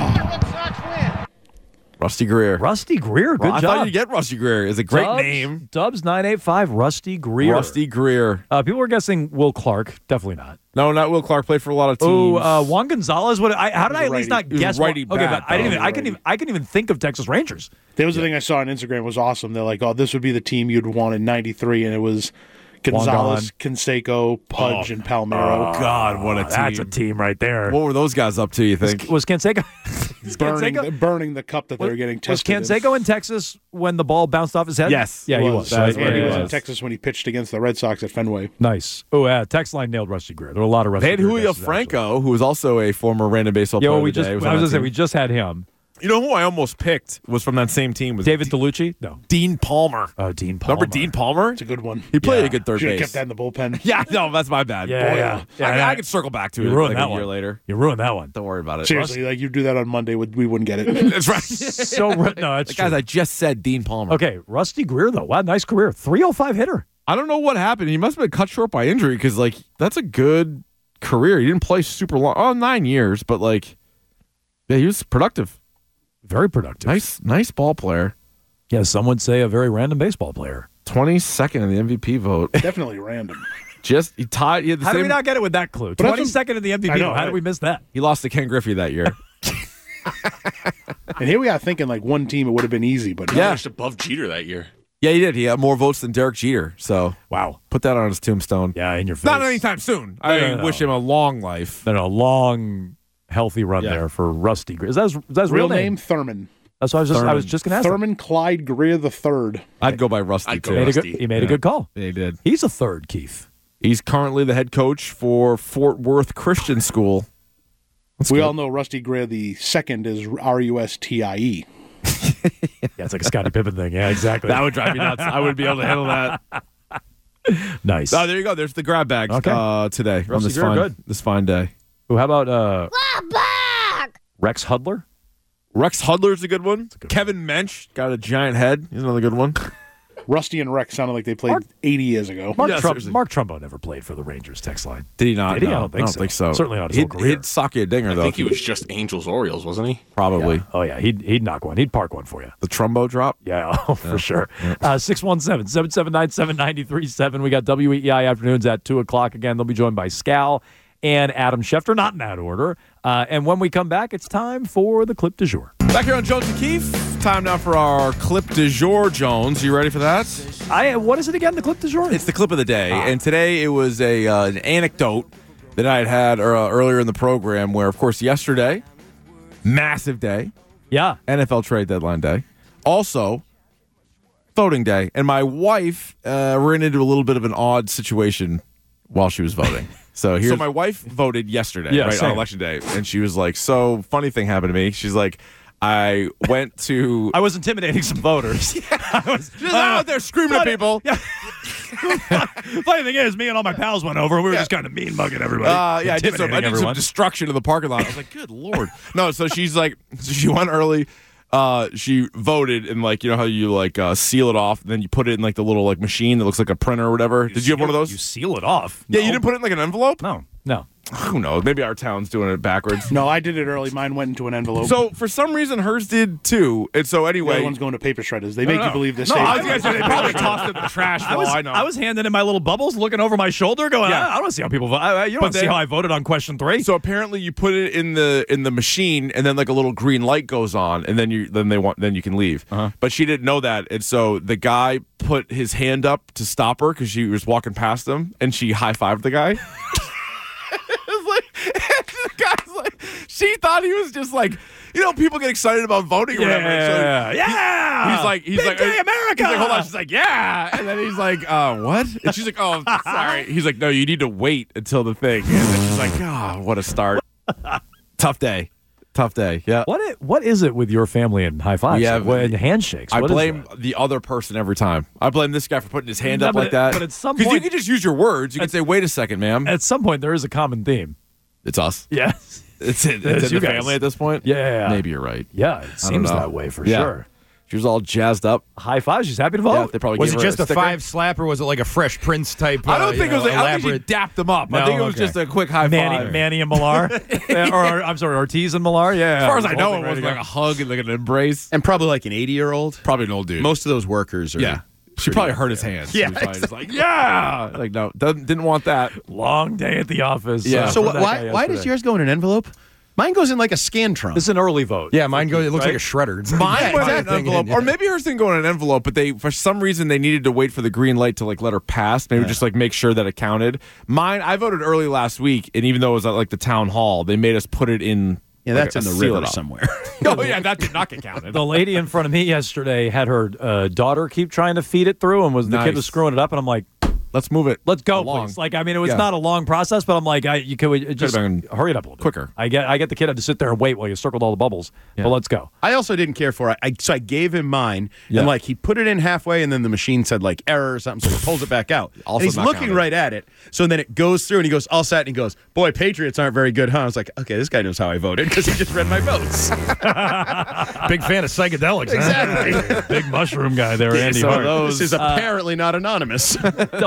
Rusty Greer.
Rusty Greer. Good
I
job.
thought you'd get Rusty Greer. It's a great
Dubs,
name.
Dubs 985 Rusty Greer.
Rusty Greer.
People were guessing Will Clark. Definitely not.
No, not Will Clark. Played for a lot of teams.
Oh, Juan Gonzalez. How did I at least not
righty.
He was
guess?
righty
Okay,
bat,
but I didn't
though.
even. I couldn't even think of Texas Rangers.
That was the thing I saw on Instagram was awesome. They're like, oh, this would be the team you'd want in '93, and it was Gonzalez, Canseco, Pudge, and Palmeiro.
God, what a team.
That's a team right there.
What were those guys up to, you think?
Was Canseco?
burning the cup that they were getting
Was
tested.
Canseco in Texas when the ball bounced off his head?
Yes.
Yeah, he was.
That's
And
what
he
it
was in
was.
Texas when he pitched against the Red Sox at Fenway.
Nice. Oh, yeah. Text line nailed Rusty Greer. There were a lot of Rusty
They had
Greer
Julio
guesses,
Franco, who was also a former random baseball
actually. Yeah,
player.
well, we
of the
just.
day,
I was
on
going
that
to say
team.
we just had him.
You know who I almost picked was from that same team? Was
David DeLucci? No.
Dean Palmer.
Oh, Dean Palmer.
Remember Dean Palmer?
It's a good one.
He played
Yeah.
a good third
Should have
base.
kept that in the bullpen.
Yeah, no, that's my bad.
Yeah,
Boy,
yeah.
I could circle back to
You
it
ruined
like
that
a year
one.
later.
You ruined that one.
Don't worry about it.
Seriously, like you do that on Monday, we wouldn't get it.
That's right.
So no, that's
Guys,
true.
I just said Dean Palmer.
Okay, Rusty Greer though. Wow, nice career. 305 hitter.
I don't know what happened. He must have been cut short by injury because, like, that's a good career. He didn't play super long. Oh, 9 years, but, like, Yeah, he was productive.
Very productive.
Nice ball player.
Yeah, some would say a very random baseball player.
22nd in the MVP vote.
Definitely random.
He tied. He had the
How
same.
did we not get it with that clue? 22nd in the MVP. How did we miss that?
He lost to Ken Griffey that year.
And here we are thinking like one team, it would have been easy, but
He finished above Jeter that year.
Yeah, he did. He had more votes than Derek Jeter. So
wow,
put that on his tombstone.
Yeah, in your face.
Not anytime soon. I wish him a long life.
Then a long, healthy run there for Rusty. Is that his real name?
Thurman.
That's what I was just going to ask.
Thurman Clyde Greer III.
I'd go by Rusty too.
He made a good call.
Yeah, he did.
He's a third, Keith.
He's currently the head coach for Fort Worth Christian School.
We all know Rusty Greer II is RUSTIE.
Yeah, it's like a Scottie Pippen thing. Yeah, exactly.
That would drive me nuts. I wouldn't be able to handle that.
Nice.
Oh, there you go. There's the grab bag today on this fine day.
Ooh, how about Rex Hudler?
Rex Hudler's a good one. Kevin Mensch got a giant head. He's another good one.
Rusty and Rex sounded like they played 80 years ago.
Mark Trumbo never played for the Rangers text line.
Did he not?
Did he?
No,
I don't think so. Certainly not his whole career.
He'd sock you a dinger, though.
I think he was just Angels-Orioles, wasn't he?
Probably.
Yeah. Oh, yeah. He'd knock one. He'd park one for you.
The Trumbo drop?
Yeah, for sure. 617-779-7937. We got WEEI afternoons at 2 o'clock. Again, they'll be joined by Scal and Adam Schefter, not in that order. And when we come back, it's time for the clip du jour.
Back here on Jones and Keefe. Time now for our clip du jour, Jones. You ready for that?
What is it again, the clip du jour?
It's the clip of the day. And today it was an anecdote that I had earlier in the program where, of course, yesterday, massive day.
Yeah.
NFL trade deadline day. Also, voting day. And my wife ran into a little bit of an odd situation while she was voting. So my wife voted yesterday, on Election Day, and she was like, so funny thing happened to me. She's like, I went to...
I was intimidating some voters.
I was just out there screaming at people.
Yeah. Funny thing is, me and all my pals went over, and we were just kind of mean-mugging everybody.
I did some destruction in the parking lot. I was like, good Lord. No, so she's like, she went early. She voted, and like, you know how you like seal it off, and then you put it in like the little like machine that looks like a printer or whatever. Did you have one of those?
You seal it off?
Yeah, you didn't put it in like an envelope?
No.
Who knows? Maybe our town's doing it backwards.
No, I did it early. Mine went into an envelope.
So for some reason, hers did too. And so anyway,
the other one's going to paper shredders. They make you believe this.
No, I was going to say they probably tossed it in the trash.
I was handing in my little bubbles, looking over my shoulder, going, I don't see how people vote. You don't see how I voted on question 3.
So apparently, you put it in the machine, and then like a little green light goes on, and then you can leave. But she didn't know that, and so the guy put his hand up to stop her because she was walking past him, and she high-fived the guy. She thought he was just like, you know, people get excited about voting or whatever.
He's
like,
Big day America.
He's like, hold on. She's like, yeah. And then he's like, what? And she's like, oh, sorry. He's like, no, you need to wait until the thing. And then she's like, what a start. Tough day. Yeah.
What is it with your family and high fives? And handshakes?
I blame the other person every time. I blame this guy for putting his hand up like that.
But at some point,
because you can just use your words. You can say, wait a second, ma'am.
At some point, there is a common theme.
It's us.
Yeah.
It's in the family at this point?
Yeah.
Maybe you're right.
Yeah, it seems that way for sure.
She was all jazzed up.
High five. She's happy to vote.
Yeah, they probably
was
gave
it
her
just a 5-slap, or was it like a Fresh Prince type?
I don't think it was. I think she dapped them up.
No,
I think it was just a quick high five.
Manny and Millar, or I'm sorry, Ortiz and Millar. Yeah.
As far as I know, it was like a hug and like an embrace.
And probably like an 80-year-old.
Probably an old dude.
Most of those workers are.
Yeah. She probably hurt his hands.
Yeah.
Just like, like no, didn't want that.
Long day at the office.
Yeah. So why does yours go in an envelope? Mine goes in like a Scantron.
This is an early vote.
Yeah, mine goes. It looks like a shredder.
Mine went in an envelope, or maybe hers didn't go in an envelope, but for some reason they needed to wait for the green light to like let her pass. Maybe just like make sure that it counted. Mine, I voted early last week, and even though it was at like the town hall, they made us put it in.
Yeah, that's in the river somewhere.
Oh yeah, that did not get counted.
The lady in front of me yesterday had her daughter keep trying to feed it through, and the kid was screwing it up, and I'm like,
let's move it.
Let's go, please. Like, I mean, it was not a long process, but I'm like, you could just hurry it up a little bit.
Quicker.
I get the kid had to sit there and wait while you circled all the bubbles. Yeah. But let's go.
I also didn't care for it. So I gave him mine, and like he put it in halfway, and then the machine said like error or something, so he pulls it back out.
Also,
and he's looking right at it. So then it goes through, and he goes all set, and he goes, "Boy, Patriots aren't very good, huh?" I was like, "Okay, this guy knows how I voted because he just read my votes."
Big fan of psychedelics.
Exactly.
Big mushroom guy there, Andy Hart.
This is apparently not anonymous.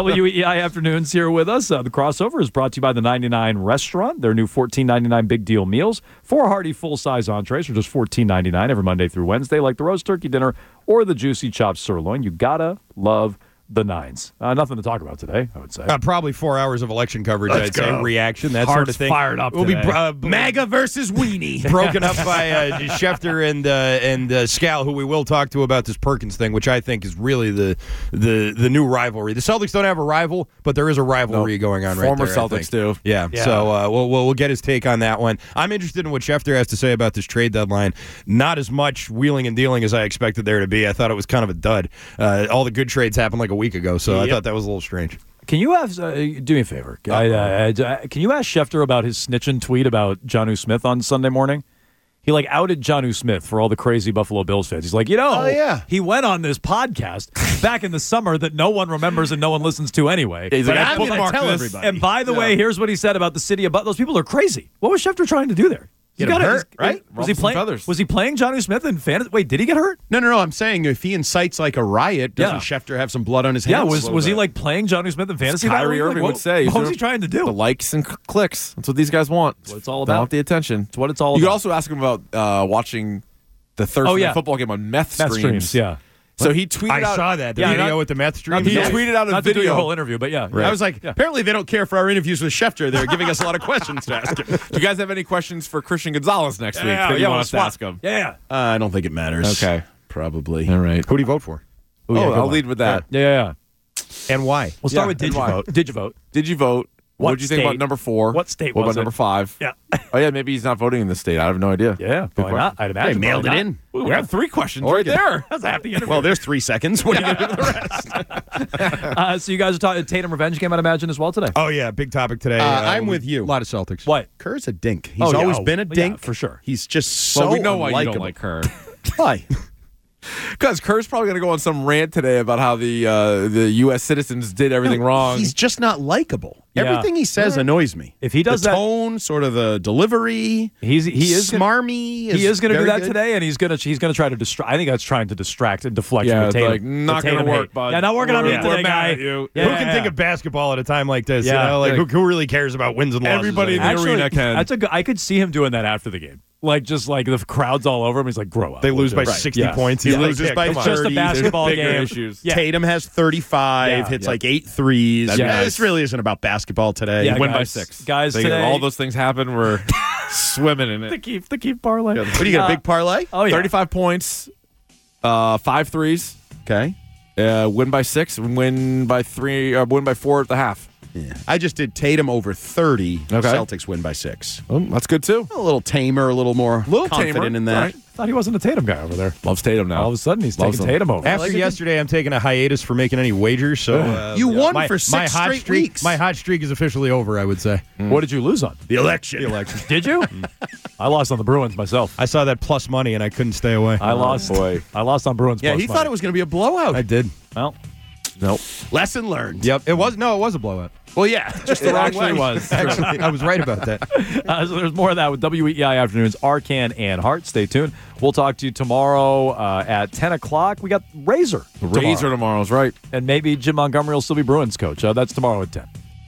WEI Afternoons here with us. The crossover is brought to you by the 99 Restaurant. Their new $14.99 big deal meals. 4 hearty full-size entrees for just $14.99 every Monday through Wednesday, like the roast turkey dinner or the juicy chopped sirloin. You gotta love the Nines. Nothing to talk about today, I would say.
Probably 4 hours of election coverage, I'd say. Reaction, that sort of thing.
Fired up.
We'll be MAGA versus Weenie. Broken up by Schefter and Scal, who we will talk to about this Perkins thing, which I think is really the new rivalry. The Celtics don't have a rival, but there is a rivalry going on right there.
Former Celtics do.
Yeah. So we'll get his take on that one. I'm interested in what Schefter has to say about this trade deadline. Not as much wheeling and dealing as I expected there to be. I thought it was kind of a dud. All the good trades happened like a week ago, so I thought that was a little strange.
Can you ask, do me a favor? Can you ask Schefter about his snitching tweet about Jonnu Smith on Sunday morning? He outed Jonnu Smith for all the crazy Buffalo Bills fans. He's like, he went on this podcast back in the summer that no one remembers and no one listens to anyway.
He's
but
like,
I'm going to tell
everybody.
And by the way, here's what he said about the city of Buffalo. Those people are crazy. What was Schefter trying to do there?
Get him hurt, right?
Was he playing Jonnu Smith in fantasy? Wait, did he get hurt?
No. I'm saying if he incites a riot, doesn't Schefter have some blood on his hands?
Yeah, was he playing Jonnu Smith in fantasy?
Kyrie Irving would say.
What was he trying to do?
The likes and clicks. That's what these guys want.
That's what it's all
They
about.
want the attention.
That's what it's all about.
You could also ask him about watching the Thursday Night Football game on meth streams.
Yeah.
So he tweeted out.
I saw that. The video with the meth stream.
He tweeted out a
not
video.
To do your whole interview, but yeah.
Right. I was like, apparently they don't care for our interviews with Schefter. They're giving us a lot of questions to ask him.
Do you guys have any questions for Christian Gonzalez next week that you want us to ask him?
Yeah.
I don't think it matters.
Okay.
Probably.
All right.
Who do you vote for?
I'll lead with that.
Yeah.
And why?
We'll start with did you vote? Did you vote?
Did you vote? What did you think about number 4?
What state
What
was
about
it?
number 5?
Yeah.
Oh, yeah, maybe he's not voting in this state. I have no idea.
Yeah, probably not. I'd imagine.
They mailed it
not.
in.
Ooh, we have 3 questions right there.
That's a happy interview.
Well, there's 3 seconds. What are you going to do with the rest?
So you guys are talking Tatum revenge game, I'd imagine, as well today.
Oh, yeah, big topic today. I'm with you.
A lot of Celtics.
What?
Kerr's a dink. He's always been a dink.
for sure.
He's just so
Well, we know why you
unlikable.
don't like Kerr.
Why?
Because Kerr's probably going to go on some rant today about how the U.S. citizens did everything wrong.
He's just not likable.
Yeah.
Everything he says annoys me.
If he does
the
that,
tone, sort of the delivery,
he is
smarmy.
He is going to do that
good.
today, and he's going to try to distract. I think that's trying to distract and deflect.
Yeah,
from
it's
Tatum.
like, not
The
going to
Tatum
work,
hate.
bud.
Yeah, not working on me
We're
today,
mad
guy.
at you.
Yeah,
Who can think of basketball at a time like this?
Yeah.
You know, like who really cares about wins and losses?
Everybody in the
Actually,
arena can.
That's I could see him doing that after the game. Just the crowd's all over him. He's like, grow up.
They lose by
Right.
60
Yeah.
points. He
Yeah.
loses by
It's
30.
just a basketball
There's bigger
game.
issues.
Yeah.
Tatum has 35, hits like 8 threes.
Yeah.
This really isn't about basketball today.
Yeah,
You win by
guys.
6.
Guys,
They-
today,
all those things happen. We're swimming in it.
the keep parlay.
What do you got, a big parlay?
Oh, yeah.
35 points, 5 threes,
Okay.
win by 6, win by 3, win by 4 at the half.
Yeah. I just did Tatum over 30.
Okay.
Celtics win by 6.
Oh, that's good too.
A little tamer, a little more confident
tamer,
in that.
right.
I thought he wasn't a Tatum guy over there.
Loves Tatum now.
All of a sudden, he's
Loves
taking
him.
Tatum over.
After yesterday, I'm taking a hiatus for making any wagers. So
You won
my,
for 6
my hot
straight
streak,
weeks.
My hot streak is officially over, I would say.
What did you lose on?
The election.
Did you? I lost on the Bruins myself.
I saw that plus money, and I couldn't stay away.
I lost.
boy.
I lost on Bruins.
Yeah,
plus
he
money.
thought it was going to be a blowout. I did.
Well,
Nope.
Lesson learned.
yep. It was a blowout.
Well, yeah, just the
It
wrong
actually
way.
was.
Actually, I was right about that.
So there's more of that with WEI Afternoons, Arcan and Hart. Stay tuned. We'll talk to you tomorrow at 10 o'clock. We got Razor.
Razor tomorrow's right.
And maybe Jim Montgomery will still be Bruins coach. That's tomorrow at 10.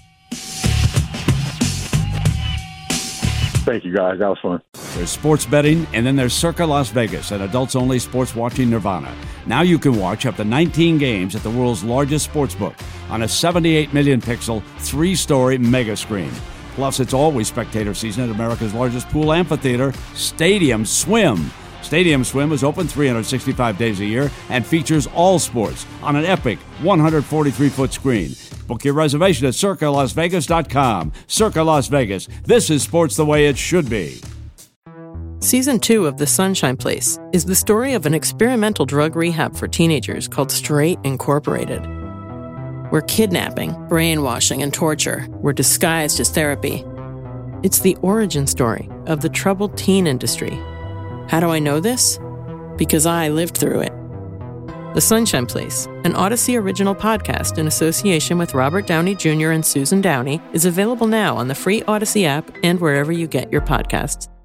Thank you, guys. That was fun.
There's sports betting, and then there's Circa Las Vegas, an adults-only sports watching nirvana. Now you can watch up to 19 games at the world's largest sports book on a 78 million pixel, 3-story mega screen. Plus, it's always spectator season at America's largest pool amphitheater, Stadium Swim. Stadium Swim is open 365 days a year and features all sports on an epic 143-foot screen. Book your reservation at CircaLasVegas.com. Circa Las Vegas. This is sports the way it should be.
Season 2 of The Sunshine Place is the story of an experimental drug rehab for teenagers called Straight Incorporated, where kidnapping, brainwashing, and torture were disguised as therapy. It's the origin story of the troubled teen industry. How do I know this? Because I lived through it. The Sunshine Place, an Odyssey original podcast in association with Robert Downey Jr. and Susan Downey, is available now on the free Odyssey app and wherever you get your podcasts.